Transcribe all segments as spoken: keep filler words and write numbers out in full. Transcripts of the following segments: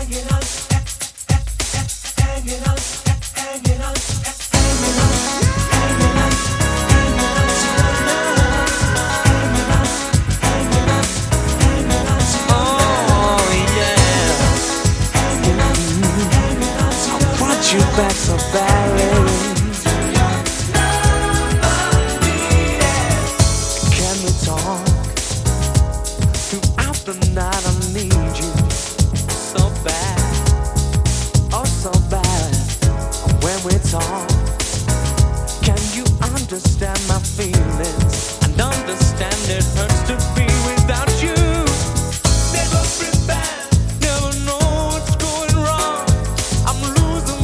You back so badly. Can we talk throughout the night? I need you so bad, oh so bad. When we talk, can you understand my feelings and understand it hurts to be without you? Never prepare, never know what's going wrong. I'm losing.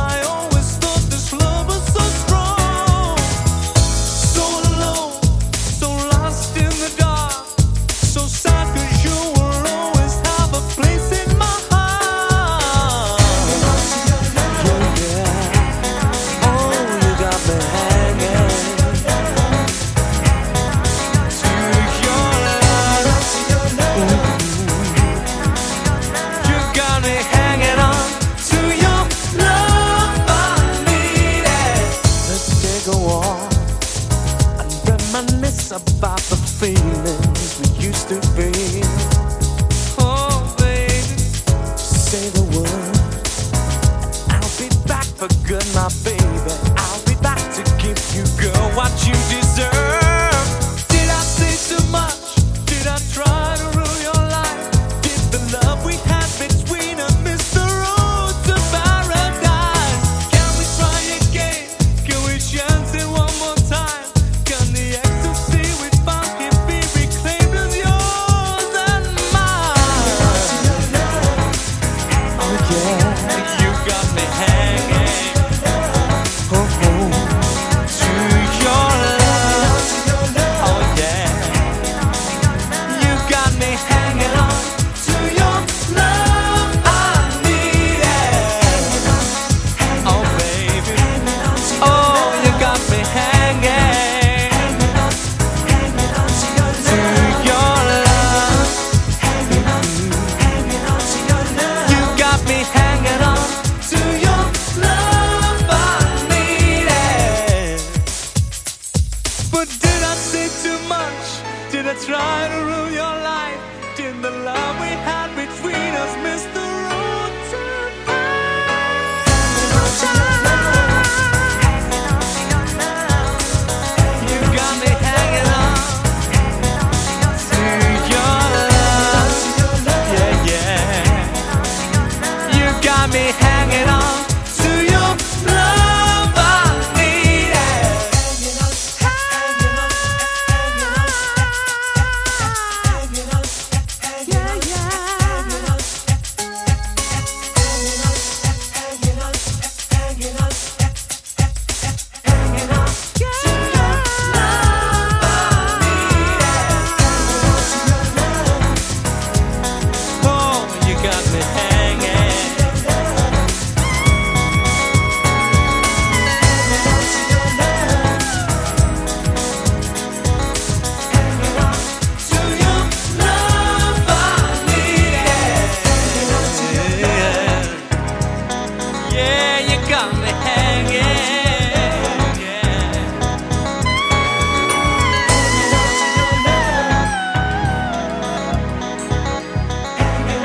About the feelings we used to feel. Oh, baby, say the word. I'll be back for good, my baby. I'll be back to give you, girl, what you deserve. Did I say too much? Did I try to rule your life? Did the love we had between us miss the road to paradise? Can we try again? Can we chance it one more time? Can the did I try to rule your life? Did the love we had between us miss the road to You got me hanging on to your love. Yeah, yeah. You got me hanging on to your love.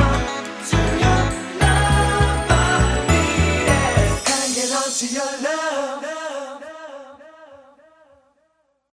To your love.